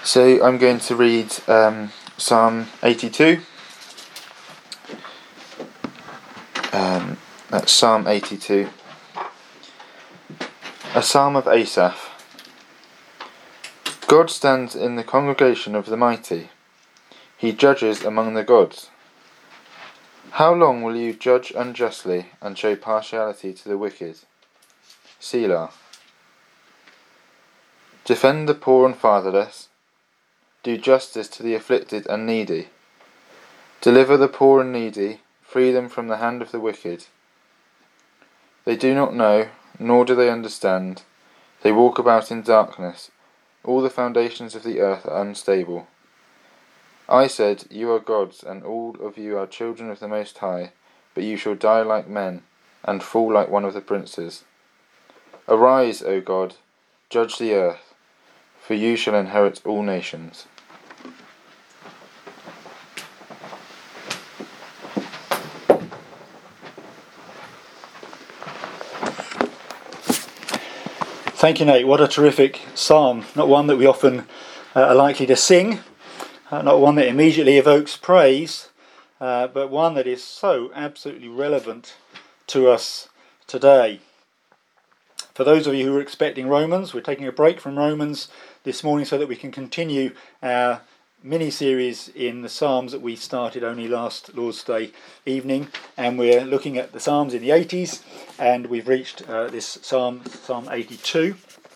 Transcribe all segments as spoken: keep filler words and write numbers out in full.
So I'm going to read um, Psalm eighty-two. Um, that's Psalm eighty-two. A Psalm of Asaph. God stands in the congregation of the mighty. He judges among the gods. How long will you judge unjustly and show partiality to the wicked? Selah. Defend the poor and fatherless. Do justice to the afflicted and needy. Deliver the poor and needy. Free them from the hand of the wicked. They do not know, nor do they understand. They walk about in darkness. All the foundations of the earth are unstable. I said, You are gods, and all of you are children of the Most High, but you shall die like men, and fall like one of the princes. Arise, O God, judge the earth, for you shall inherit all nations. Thank you, Nate. What a terrific psalm. Not one that we often uh, are likely to sing, uh, not one that immediately evokes praise, uh, but one that is so absolutely relevant to us today. For those of you who are expecting Romans, we're taking a break from Romans this morning so that we can continue our mini-series in the Psalms that we started only last Lord's Day evening, and we're looking at the Psalms in the eighties, and we've reached uh, this Psalm, Psalm eighty-two.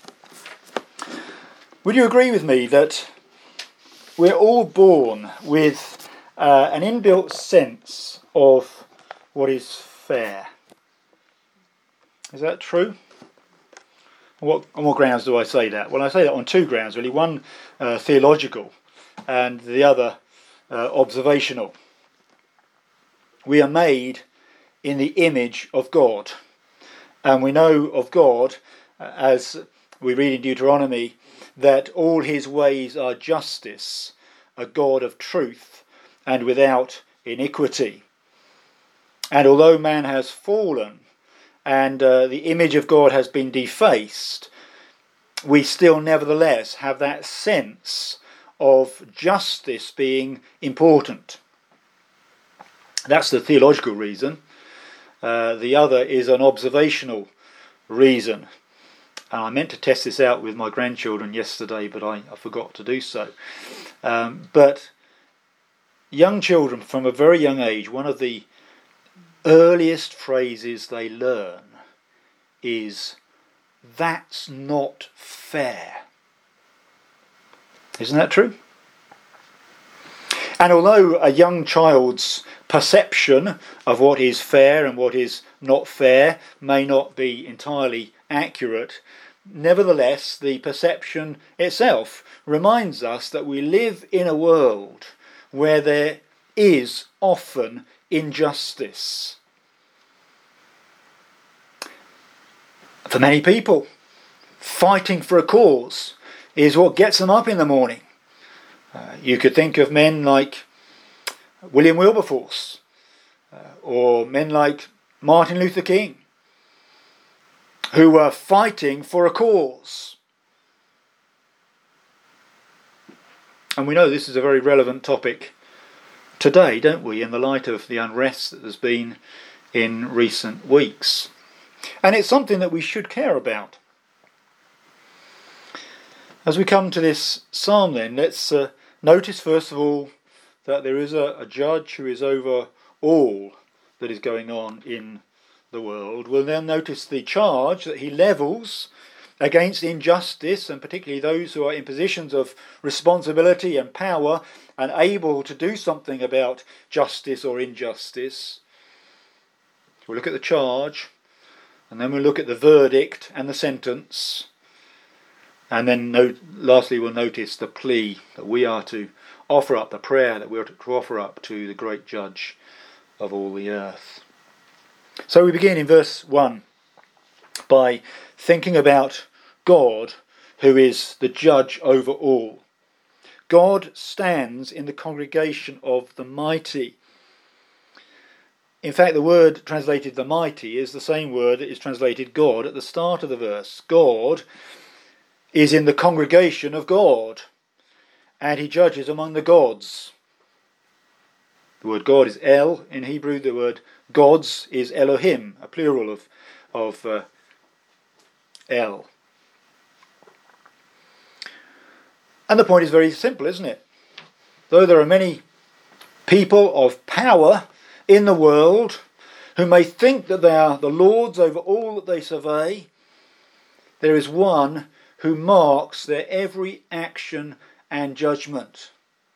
Would you agree with me that we're all born with uh, an inbuilt sense of what is fair? Is that true? What, on what grounds do I say that? Well, I say that on two grounds, really. One, uh, theological, and the other, uh, observational. We are made in the image of God. And we know of God, uh, as we read in Deuteronomy, that all his ways are justice, a God of truth, and without iniquity. And although man has fallen, and uh, the image of God has been defaced, we still nevertheless have that sense of justice being important. That's the theological reason. Uh, the other is an observational reason. And I meant to test this out with my grandchildren yesterday, but I, I forgot to do so. Um, but young children from a very young age, one of the earliest phrases they learn is, "That's not fair." Isn't that true? And although a young child's perception of what is fair and what is not fair may not be entirely accurate, nevertheless the perception itself reminds us that we live in a world where there is often injustice. For many people, fighting for a cause is what gets them up in the morning. Uh, you could think of men like William Wilberforce, uh, or men like Martin Luther King, who were fighting for a cause. And we know this is a very relevant topic today, don't we, in the light of the unrest that has been in recent weeks. And it's something that we should care about. As we come to this psalm then, let's uh, notice first of all that there is a, a judge who is over all that is going on in the world. We'll then notice the charge that he levels against injustice, and particularly those who are in positions of responsibility and power and able to do something about justice or injustice. We'll look at the charge, and then we'll look at the verdict and the sentence. And then note, lastly we'll notice the plea that we are to offer up, the prayer that we are to offer up to the great judge of all the earth. So we begin in verse one by thinking about God, who is the judge over all. God stands in the congregation of the mighty. In fact, the word translated the mighty is the same word that is translated God at the start of the verse. God is in the congregation of God. and he judges among the gods. The word God is El in Hebrew. The word gods is Elohim, a plural of, of uh, El. And the point is very simple, isn't it? Though there are many people of power in the world who may think that they are the lords over all that they survey, there is one who marks their every action and judgment.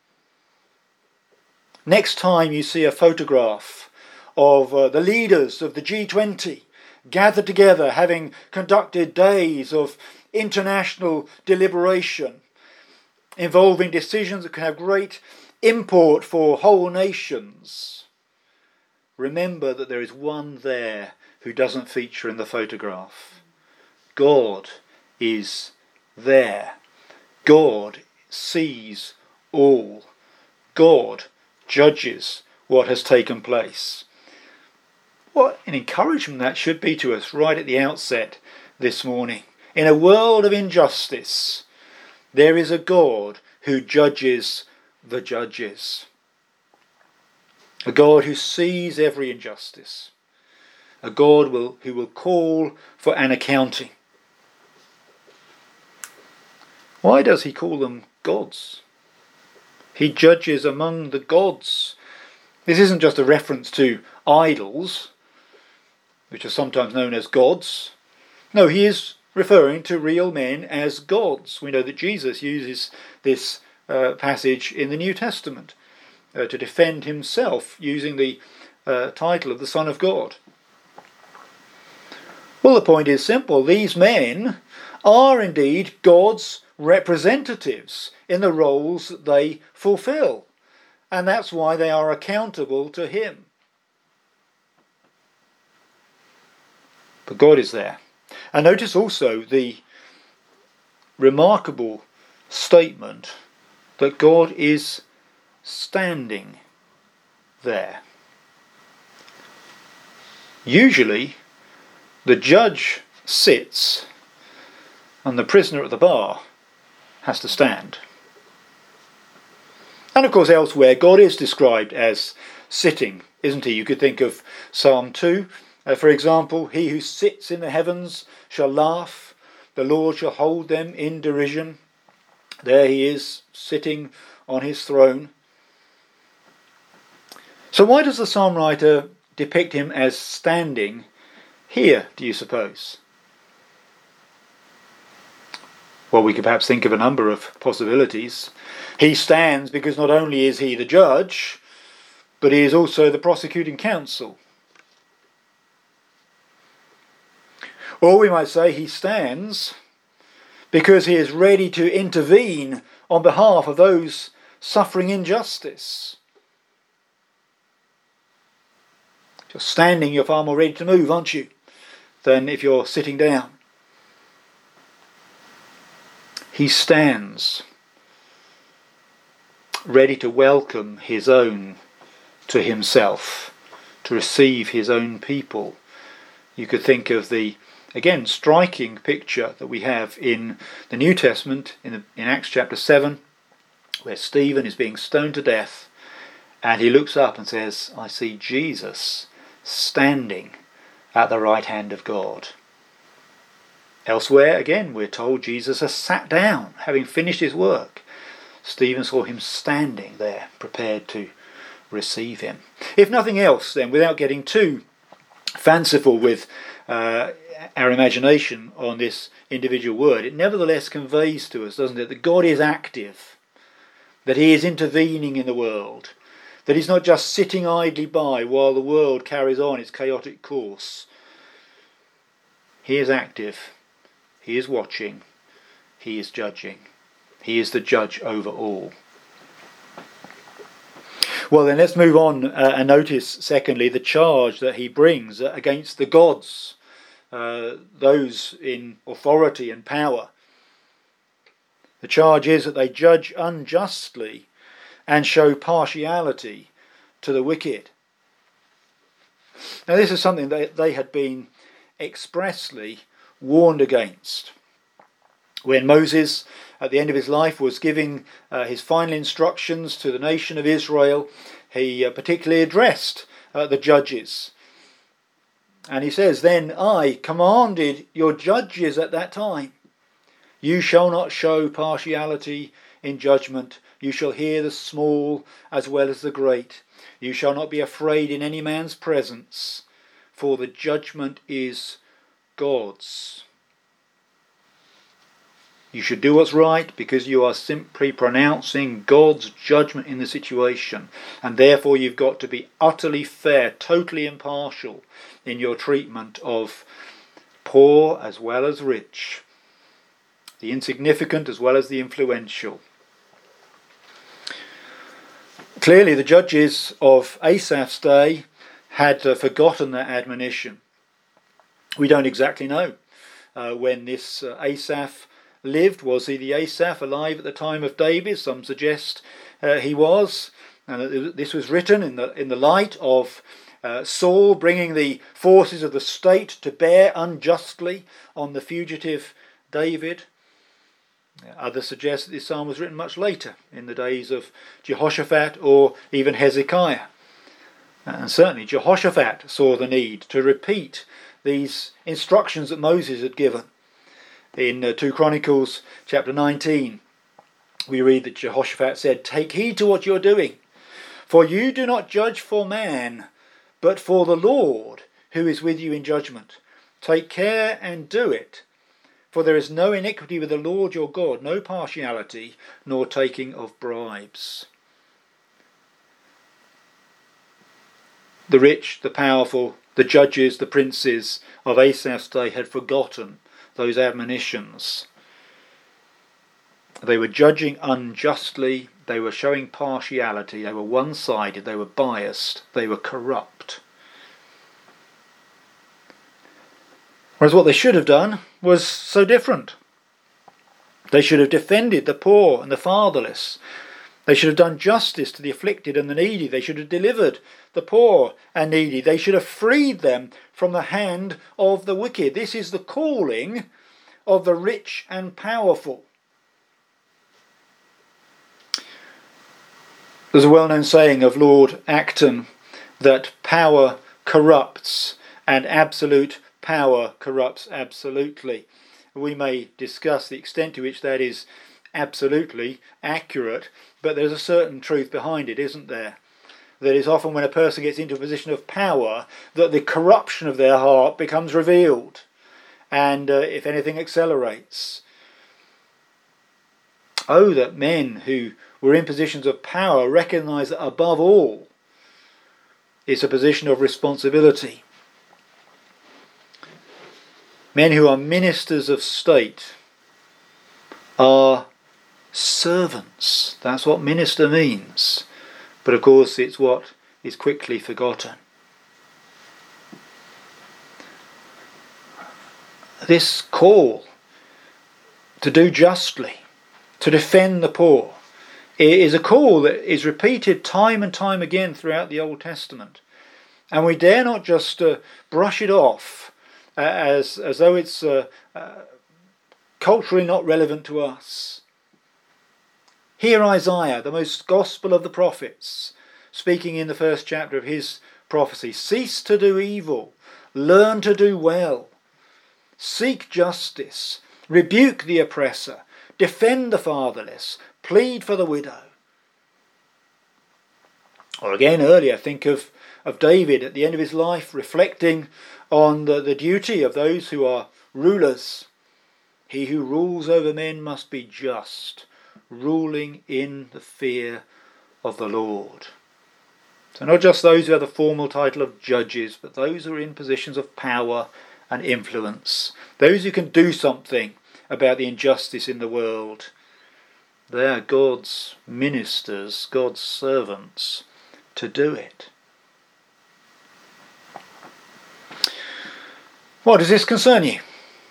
Next time you see a photograph of uh, the leaders of the G twenty gathered together, having conducted days of international deliberation involving decisions that can have great import for whole nations, remember that there is one there who doesn't feature in the photograph. God is there. God sees all. God judges what has taken place. What an encouragement that should be to us right at the outset this morning. In a world of injustice, there is a God who judges the judges. A God who sees every injustice. A God will, who will call for an accounting. Why does he call them gods? He judges among the gods. This isn't just a reference to idols, which are sometimes known as gods. No, he is referring to real men as gods. We know that Jesus uses this uh, passage in the New Testament uh, to defend himself using the uh, title of the Son of God. Well, the point is simple. These men are indeed God's representatives in the roles that they fulfill, and that's why they are accountable to him. But God is there. And notice also the remarkable statement that God is standing there. Usually the judge sits and the prisoner at the bar has to stand. And of course elsewhere God is described as sitting, isn't he? You could think of Psalm two, uh, for example, he who sits in the heavens shall laugh, the Lord shall hold them in derision. There he is, sitting on his throne. So why does the psalm writer depict him as standing here, do you suppose? Well, we could perhaps think of a number of possibilities. He stands because not only is he the judge, but he is also the prosecuting counsel. Or we might say he stands because he is ready to intervene on behalf of those suffering injustice. If you're standing, you're far more ready to move, aren't you, than if you're sitting down. He stands ready to welcome his own to himself, to receive his own people. You could think of the, again, striking picture that we have in the New Testament, in, the, in Acts chapter seven, where Stephen is being stoned to death, and he looks up and says, I see Jesus standing at the right hand of God. Elsewhere, again, we're told Jesus has sat down, having finished his work. Stephen saw him standing there, prepared to receive him. If nothing else, then, without getting too fanciful with uh, our imagination on this individual word, it nevertheless conveys to us, doesn't it, that God is active, that he is intervening in the world, that he's not just sitting idly by while the world carries on its chaotic course. He is active. He is watching, he is judging, he is the judge over all. Well then, let's move on uh, and notice, secondly, the charge that he brings against the gods, uh, those in authority and power. The charge is that they judge unjustly and show partiality to the wicked. Now this is something that they had been expressly warned against. When Moses, at the end of his life, was giving uh, his final instructions to the nation of Israel, he uh, particularly addressed uh, the judges. And he says, "Then I commanded your judges at that time, you shall not show partiality in judgment. You shall hear the small as well as the great. You shall not be afraid in any man's presence, for the judgment is God's." You should do what's right because you are simply pronouncing God's judgment in the situation. And therefore you've got to be utterly fair, totally impartial in your treatment of poor as well as rich, the insignificant as well as the influential. Clearly the judges of Asaph's day had uh, forgotten that admonition. We don't exactly know uh, when this uh, Asaph lived. Was he the Asaph alive at the time of David? Some suggest uh, he was. And this was written in the in the light of uh, Saul bringing the forces of the state to bear unjustly on the fugitive David. Others suggest that this psalm was written much later, in the days of Jehoshaphat or even Hezekiah. And certainly Jehoshaphat saw the need to repeat these instructions that Moses had given. In uh, two Chronicles chapter nineteen, we read that Jehoshaphat said, "Take heed to what you are doing, for you do not judge for man, but for the Lord who is with you in judgment. Take care and do it, for there is no iniquity with the Lord your God, no partiality, nor taking of bribes." The rich, the powerful, the judges, the princes of Asaph's day had forgotten those admonitions. They were judging unjustly, they were showing partiality, they were one-sided, they were biased, they were corrupt. Whereas what they should have done was so different. They should have defended the poor and the fatherless. They should have done justice to the afflicted and the needy. They should have delivered the poor and needy. They should have freed them from the hand of the wicked. This is the calling of the rich and powerful. There's a well-known saying of Lord Acton that power corrupts and absolute power corrupts absolutely. We may discuss the extent to which that is absolutely accurate, but there's a certain truth behind it, isn't there? That it's often when a person gets into a position of power that the corruption of their heart becomes revealed, and uh, if anything accelerates. Oh, that men who were in positions of power recognise that above all it's a position of responsibility. Men who are ministers of state are servants. That's what minister means. But of course it's what is quickly forgotten. This call to do justly, to defend the poor, is a call that is repeated time and time again throughout the Old Testament. And we dare not just uh, brush it off uh, as, as though it's uh, uh, culturally not relevant to us. Hear Isaiah, the most gospel of the prophets, speaking in the first chapter of his prophecy. "Cease to do evil, learn to do well. Seek justice, rebuke the oppressor, defend the fatherless, plead for the widow." Or again earlier, think of, of David at the end of his life, reflecting on the, the duty of those who are rulers. "He who rules over men must be just, ruling in the fear of the Lord." So not just those who have the formal title of judges, but those who are in positions of power and influence. Those who can do something about the injustice in the world. They are God's ministers, God's servants, to do it. What does this concern you?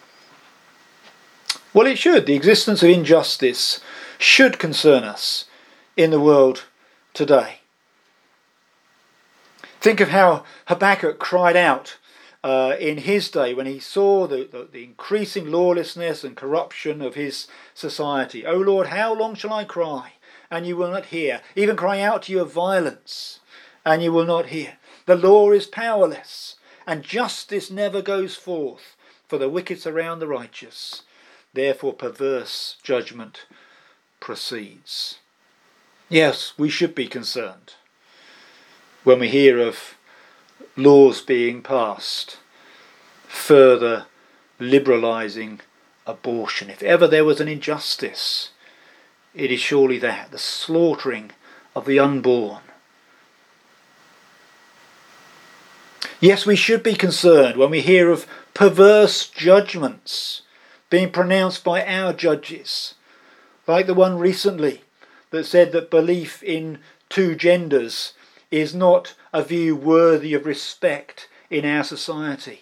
Well, it should. The existence of injustice should concern us in the world today. Think of how Habakkuk cried out uh, in his day when he saw the, the, the increasing lawlessness and corruption of his society. O Lord, how long shall I cry, and you will not hear? Even cry out to you of violence, and you will not hear. The law is powerless, and justice never goes forth, for the wicked surround the righteous. Therefore perverse judgment proceeds. Yes, we should be concerned when we hear of laws being passed, further liberalising abortion. If ever there was an injustice, it is surely that, the slaughtering of the unborn. Yes, we should be concerned when we hear of perverse judgments being pronounced by our judges, like the one recently that said that belief in two genders is not a view worthy of respect in our society.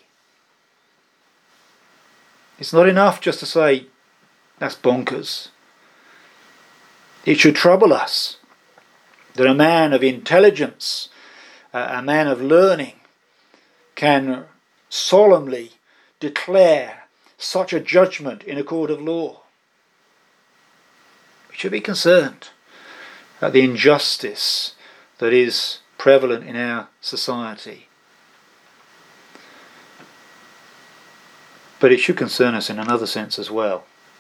It's not enough just to say, that's bonkers. It should trouble us that a man of intelligence, a man of learning, can solemnly declare such a judgment in a court of law. We should be concerned at the injustice that is prevalent in our society. But it should concern us in another sense as well.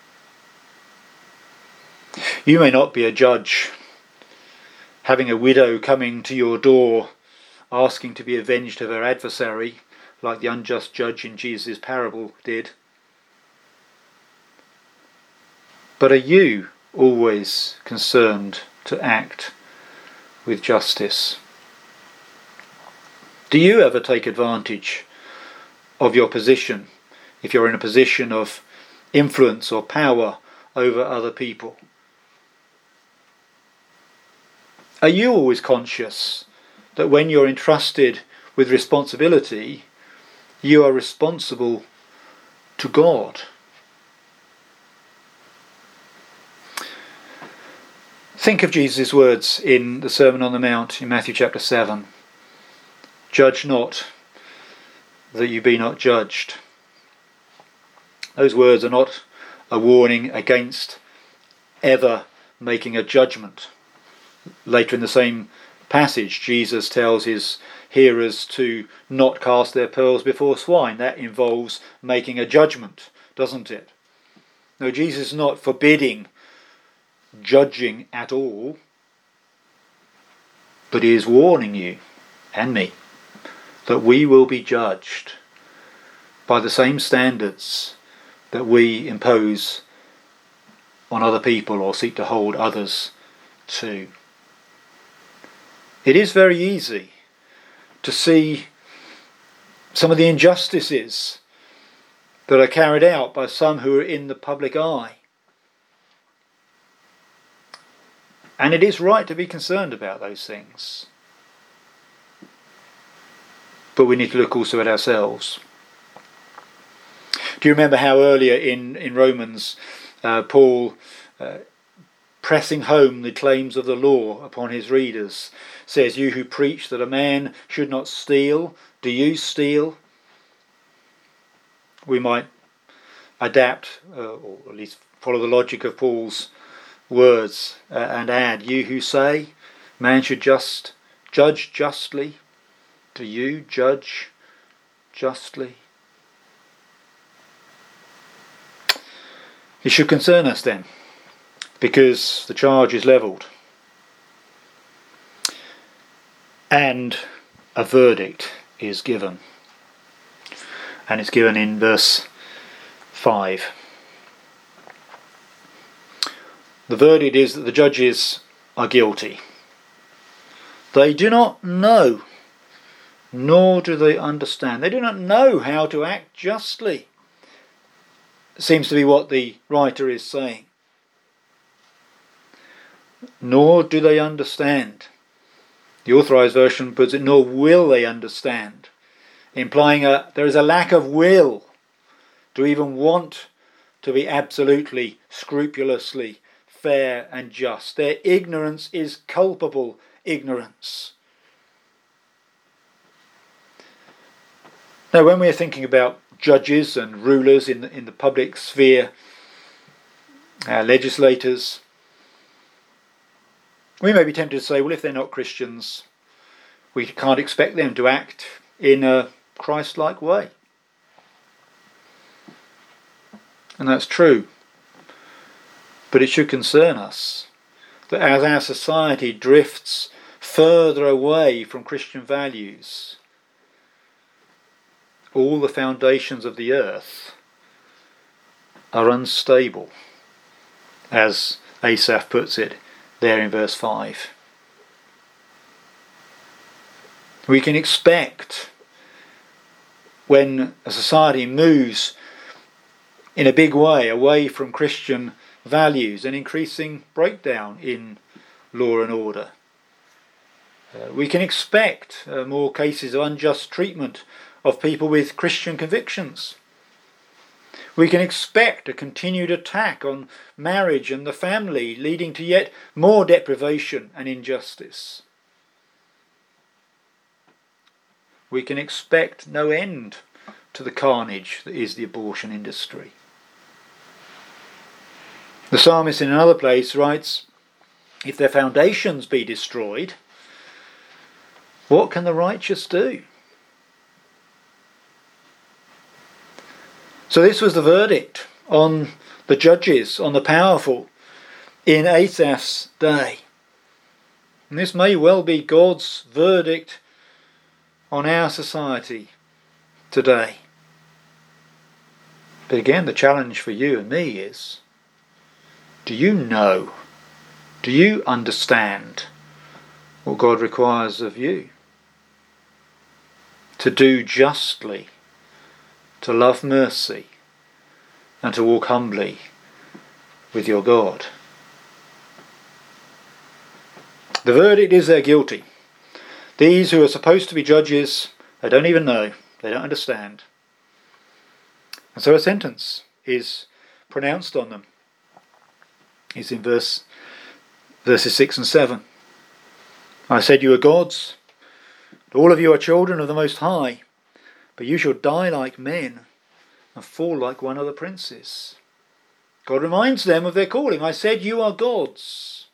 You may not be a judge, having a widow coming to your door asking to be avenged of her adversary, like the unjust judge in Jesus' parable did. But are you always concerned to act with justice? Do you ever take advantage of your position, if you're in a position of influence or power over other people? Are you always conscious that when you're entrusted with responsibility, you are responsible to God? Think of Jesus' words in the Sermon on the Mount in Matthew chapter seven. Judge not, that you be not judged. Those words are not a warning against ever making a judgment. Later in the same passage, Jesus tells his hearers to not cast their pearls before swine. That involves making a judgment, doesn't it? No, Jesus is not forbidding judging at all, but he is warning you and me that we will be judged by the same standards that we impose on other people or seek to hold others to. It is very easy to see some of the injustices that are carried out by some who are in the public eye. And it is right to be concerned about those things. But we need to look also at ourselves. Do you remember how earlier in, in Romans, uh, Paul, uh, pressing home the claims of the law upon his readers, says, you who preach that a man should not steal, do you steal? We might adapt, uh, or at least follow the logic of Paul's words uh, and add, you who say man should just judge justly, do you judge justly? It should concern us then, because the charge is levelled and a verdict is given, and it's given in verse five. The verdict is that the judges are guilty. They do not know, nor do they understand. They do not know how to act justly. Seems to be what the writer is saying. Nor do they understand. The Authorised Version puts it, nor will they understand, implying a, there is a lack of will to even want to be absolutely, scrupulously fair and just. Their ignorance is culpable ignorance. Now, when we are thinking about judges and rulers in the, in the public sphere, our legislators, we may be tempted to say, well, if they're not Christians, we can't expect them to act in a Christ-like way. And that's true. But it should concern us that as our society drifts further away from Christian values, all the foundations of the earth are unstable, as Asaph puts it there in verse five. We can expect, when a society moves in a big way away from Christian values, an increasing breakdown in law and order. Uh, we can expect uh, more cases of unjust treatment of people with Christian convictions. We can expect a continued attack on marriage and the family, leading to yet more deprivation and injustice. We can expect no end to the carnage that is the abortion industry. The psalmist in another place writes, if their foundations be destroyed, what can the righteous do? So this was the verdict on the judges, on the powerful, in Asaph's day. And this may well be God's verdict on our society today. But again, the challenge for you and me is, do you know, do you understand what God requires of you? To do justly, to love mercy, and to walk humbly with your God. The verdict is they're guilty. These who are supposed to be judges, they don't even know, they don't understand. And so a sentence is pronounced on them. It's in verse verses six and seven. I said you are gods, all of you are children of the Most High, but you shall die like men and fall like one of the princes. God reminds them of their calling. I said you are gods.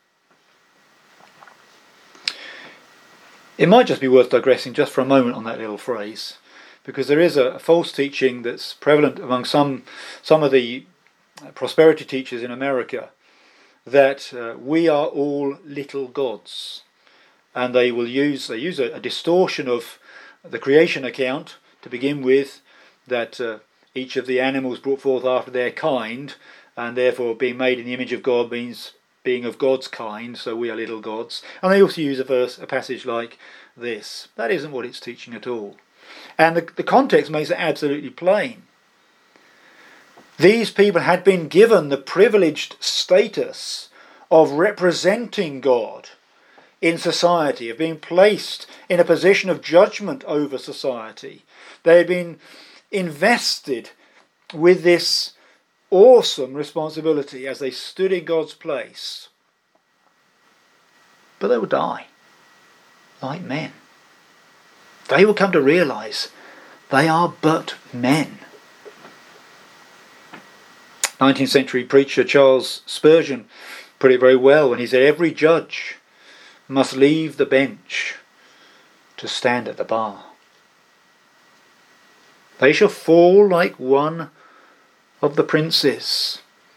It might just be worth digressing just for a moment on that little phrase, because there is a false teaching that's prevalent among some some of the prosperity teachers in America, that uh, we are all little gods, and they will use they use a, a distortion of the creation account to begin with, that uh, each of the animals brought forth after their kind, and therefore being made in the image of God means being of God's kind, so we are little gods. And they also use a verse, a passage like this. That isn't what it's teaching at all. And the, the context makes it absolutely plain. These people had been given the privileged status of representing God in society, of being placed in a position of judgment over society. They had been invested with this awesome responsibility as they stood in God's place. But they would die like men. They will come to realise they are but men. nineteenth century preacher Charles Spurgeon put it very well when he said, every judge must leave the bench to stand at the bar. They shall fall like one of the princes.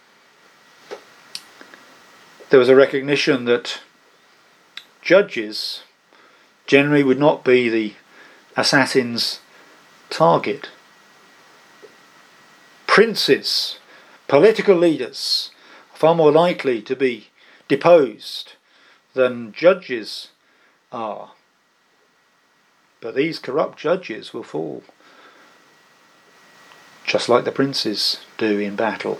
There was a recognition that judges generally would not be the assassin's target. Princes, political leaders, are far more likely to be deposed than judges are. But these corrupt judges will fall, just like the princes do in battle.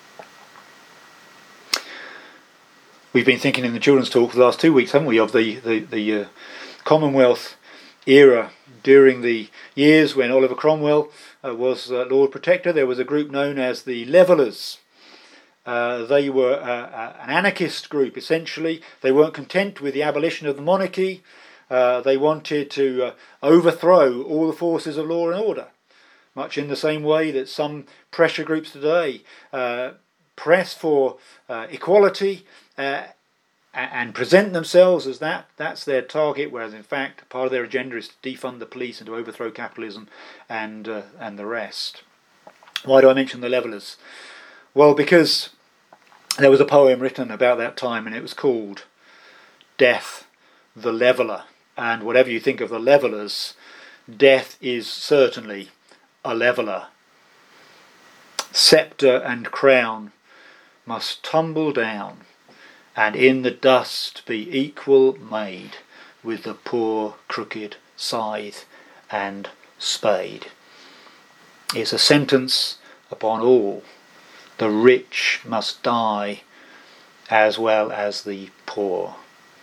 We've been thinking in the children's talk for the last two weeks, haven't we, of the, the, the uh, Commonwealth era. During the years when Oliver Cromwell uh, was uh, Lord Protector, there was a group known as the Levellers. Uh, they were uh, uh, an anarchist group, essentially. They weren't content with the abolition of the monarchy. Uh, they wanted to uh, overthrow all the forces of law and order. much in the same way that some pressure groups today uh, press for uh, equality uh, and present themselves as that. That's their target, whereas in fact part of their agenda is to defund the police and to overthrow capitalism and uh, and the rest. Why do I mention the Levellers? Well, because there was a poem written about that time, and it was called Death the Leveller. And whatever you think of the Levellers, death is certainly a leveller. Sceptre and crown must tumble down, and in the dust be equal made with the poor crooked scythe and spade. It's a sentence upon all. The rich must die as well as the poor.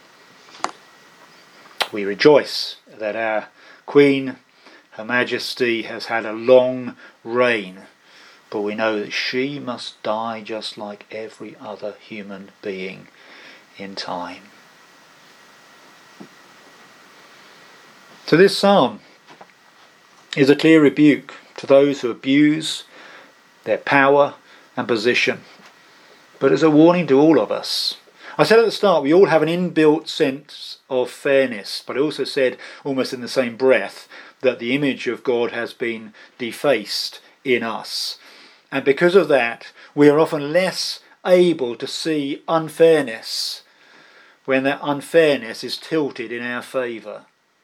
We rejoice that our Queen, Her Majesty, has had a long reign, but we know that she must die just like every other human being in time. So this psalm is a clear rebuke to those who abuse their power and position, but it's a warning to all of us. I said at the start, we all have an inbuilt sense of fairness, but I also said, almost in the same breath, that the image of God has been defaced in us. And because of that, we are often less able to see unfairness when that unfairness is tilted in our favour.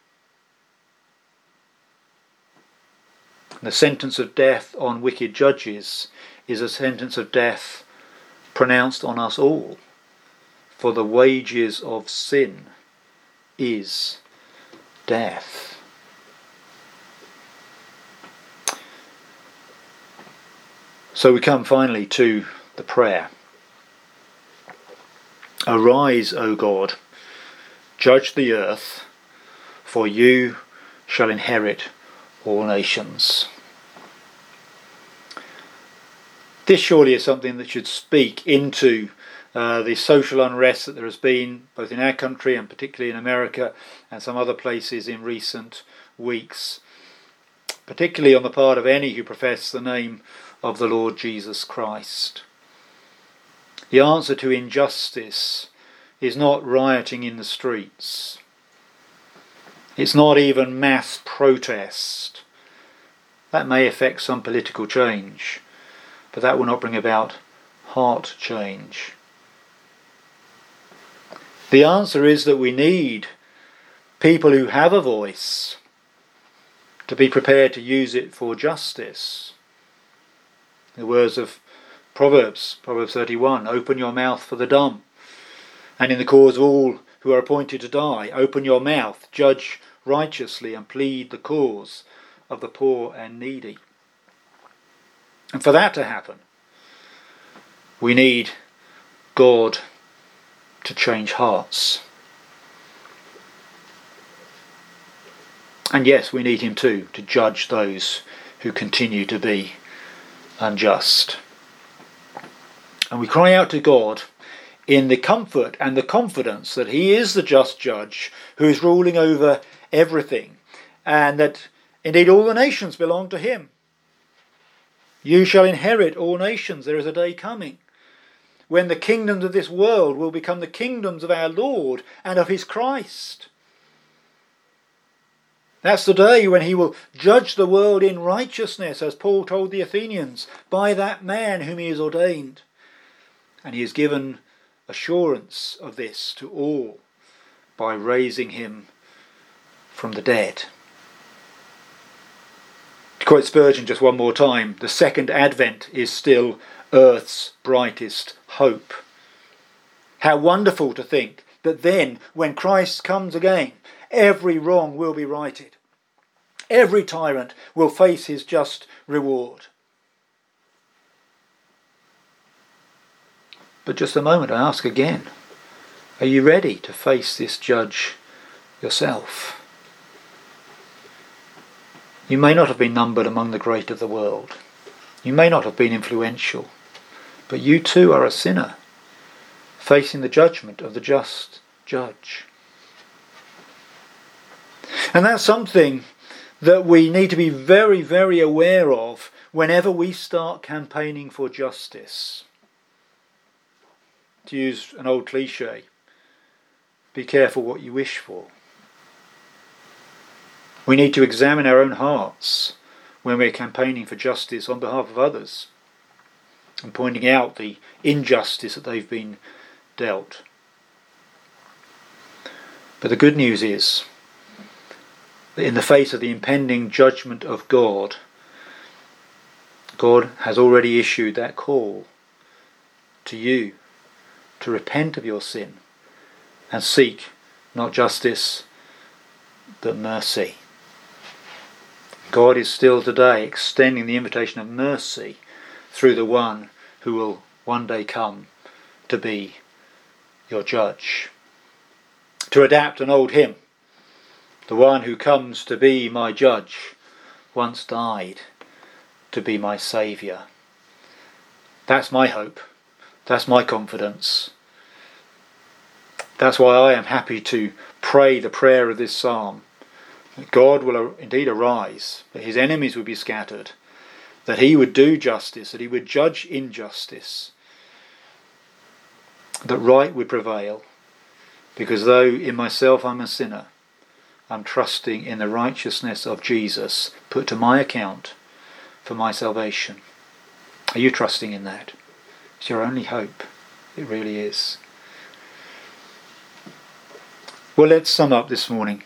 The sentence of death on wicked judges is a sentence of death pronounced on us all. For the wages of sin is death. So we come finally to the prayer. Arise, O God, judge the earth, for you shall inherit all nations. This surely is something that should speak into uh, the social unrest that there has been both in our country and particularly in America and some other places in recent weeks, particularly on the part of any who profess the name of the Lord Jesus Christ. The answer to injustice is not rioting in the streets. It's not even mass protest. That may affect some political change, but that will not bring about heart change. The answer is that we need people who have a voice to be prepared to use it for justice. The words of Proverbs, Proverbs thirty-one, open your mouth for the dumb, and in the cause of all who are appointed to die, open your mouth, judge righteously, and plead the cause of the poor and needy. And for that to happen, we need God to change hearts. And yes, we need him too to judge those who continue to be unjust. And we cry out to God in the comfort and the confidence that he is the just judge who is ruling over everything, and that indeed all the nations belong to him. You shall inherit all nations. There is a day coming when the kingdoms of this world will become the kingdoms of our Lord and of his Christ. That's the day when he will judge the world in righteousness, as Paul told the Athenians, by that man whom he has ordained. And he has given assurance of this to all by raising him from the dead. To quote Spurgeon just one more time, the second advent is still earth's brightest hope. How wonderful to think that then, when Christ comes again, every wrong will be righted. Every tyrant will face his just reward. But just a moment, I ask again, are you ready to face this judge yourself? You may not have been numbered among the great of the world. You may not have been influential. But you too are a sinner, facing the judgment of the just judge. And that's something that we need to be very, very aware of whenever we start campaigning for justice. To use an old cliche, be careful what you wish for. We need to examine our own hearts when we're campaigning for justice on behalf of others and pointing out the injustice that they've been dealt. But the good news is that in the face of the impending judgment of God, God has already issued that call to you to repent of your sin and seek not justice but mercy. God is still today extending the invitation of mercy through the one who will one day come to be your judge. To adapt an old hymn, the one who comes to be my judge once died to be my saviour. That's my hope. That's my confidence. That's why I am happy to pray the prayer of this psalm. That God will indeed arise, that his enemies would be scattered, that he would do justice, that he would judge injustice, that right would prevail, because though in myself I'm a sinner, I'm trusting in the righteousness of Jesus put to my account for my salvation. Are you trusting in that? It's your only hope. It really is. Well, let's sum up this morning.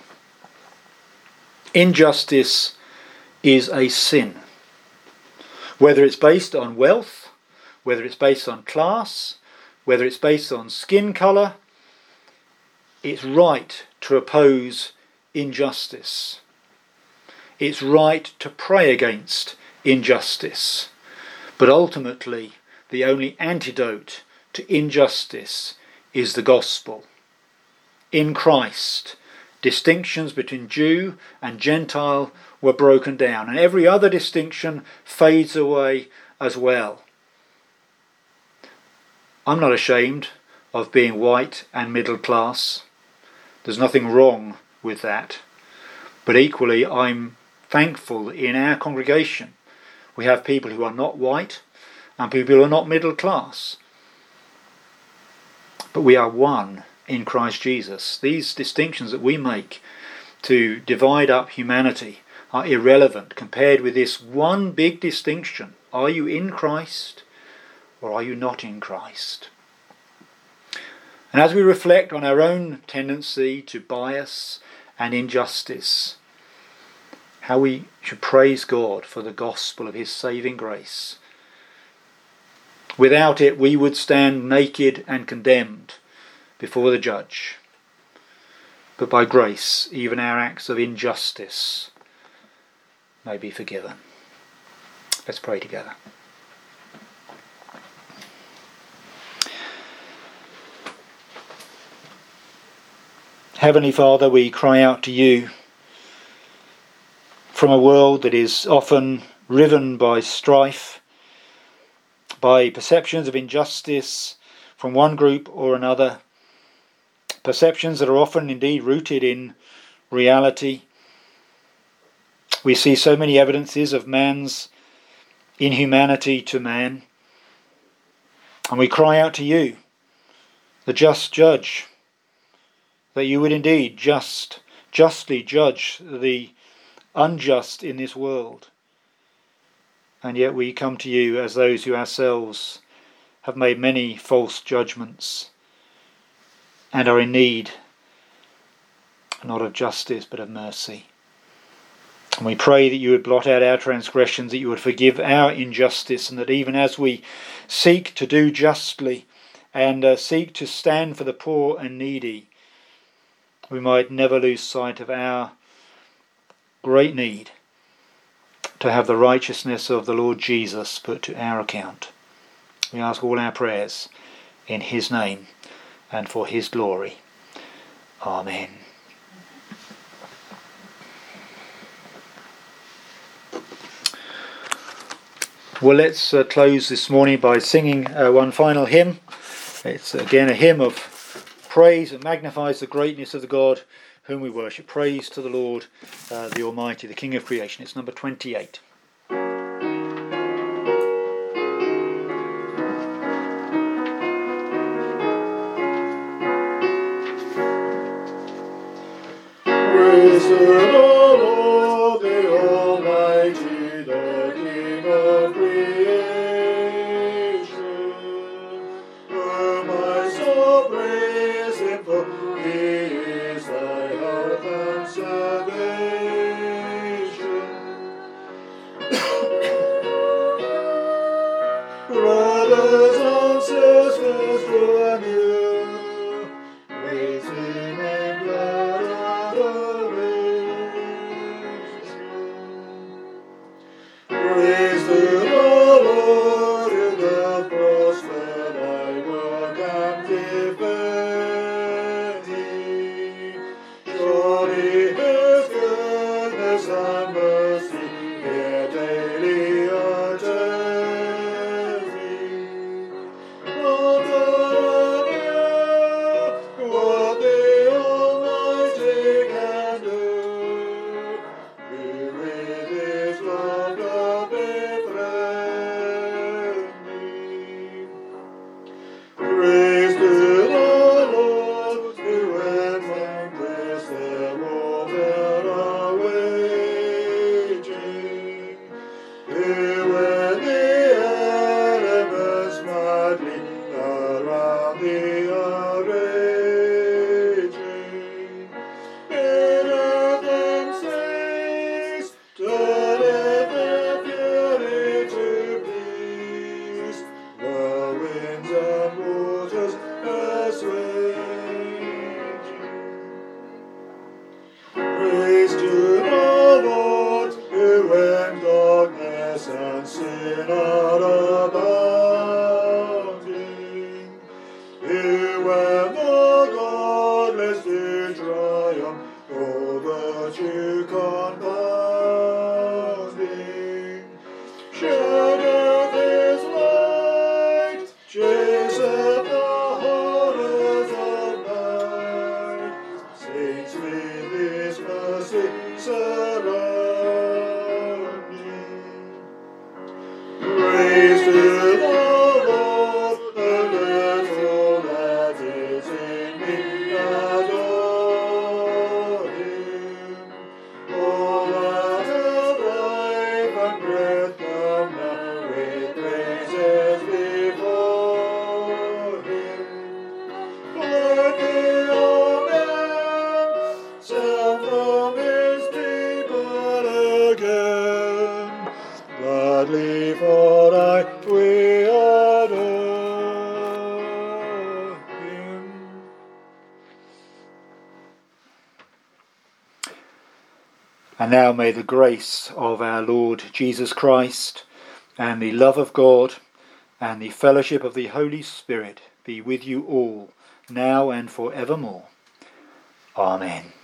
Injustice is a sin. Whether it's based on wealth, whether it's based on class, whether it's based on skin colour, it's right to oppose injustice. It's right to pray against injustice. But ultimately, the only antidote to injustice is the gospel. In Christ, distinctions between Jew and Gentile were broken down, and every other distinction fades away as well. I'm not ashamed of being white and middle class. There's nothing wrong with that. But equally, I'm thankful that in our congregation we have people who are not white and people who are not middle class. But we are one in Christ Jesus. These distinctions that we make to divide up humanity are irrelevant compared with this one big distinction. Are you in Christ or are you not in Christ? And as we reflect on our own tendency to bias and injustice, how we should praise God for the gospel of his saving grace. Without it, we would stand naked and condemned before the judge. But by grace, even our acts of injustice may be forgiven. Let's pray together. Heavenly Father, we cry out to you from a world that is often riven by strife, by perceptions of injustice from one group or another, perceptions that are often indeed rooted in reality. We see so many evidences of man's inhumanity to man, and we cry out to you, the just judge, that you would indeed just, justly judge the unjust in this world. And yet we come to you as those who ourselves have made many false judgments and are in need not of justice but of mercy. And we pray that you would blot out our transgressions, that you would forgive our injustice, and that even as we seek to do justly and uh, seek to stand for the poor and needy, we might never lose sight of our great need to have the righteousness of the Lord Jesus put to our account. We ask all our prayers in his name and for his glory. Amen. Well, let's uh, close this morning by singing uh, one final hymn. It's again a hymn of praise that magnifies the greatness of the God whom we worship. Praise to the Lord, uh, the Almighty, the King of creation. It's number twenty-eight. Praise to the Lord, the Almighty, the King of creation. Oh, my soul, praise Him, for He is thy health and salvation. Brothers and sisters, join you, praise Him in glad adoration. Praise the Lord in the prosper thy work and defend thee. Surely His goodness and mercy here daily attend thee. Wonder anew what the Almighty can do, who with His love doth befriend thee. Praise to the Lord, who when conquest their warfare are waging, who when the elements madly around thee are raging, in earth and seas turneth their fury to peace, the winds and waters assuaging. Praise to the Lord, who when darkness and sin are abounding, who when the godless do triumph, all virtue confounding, shadoweth His light, chaseth the horrors of night, saints with His mercy surrounding. Praise to the Lord, and let all that is in me adore Him. All that have life and breath come now with praises before Him. Let the Amen sound from His people again. Gladly for I we adore Him. And now may the grace of our Lord Jesus Christ, and the love of God, and the fellowship of the Holy Spirit be with you all, now and forevermore. Amen.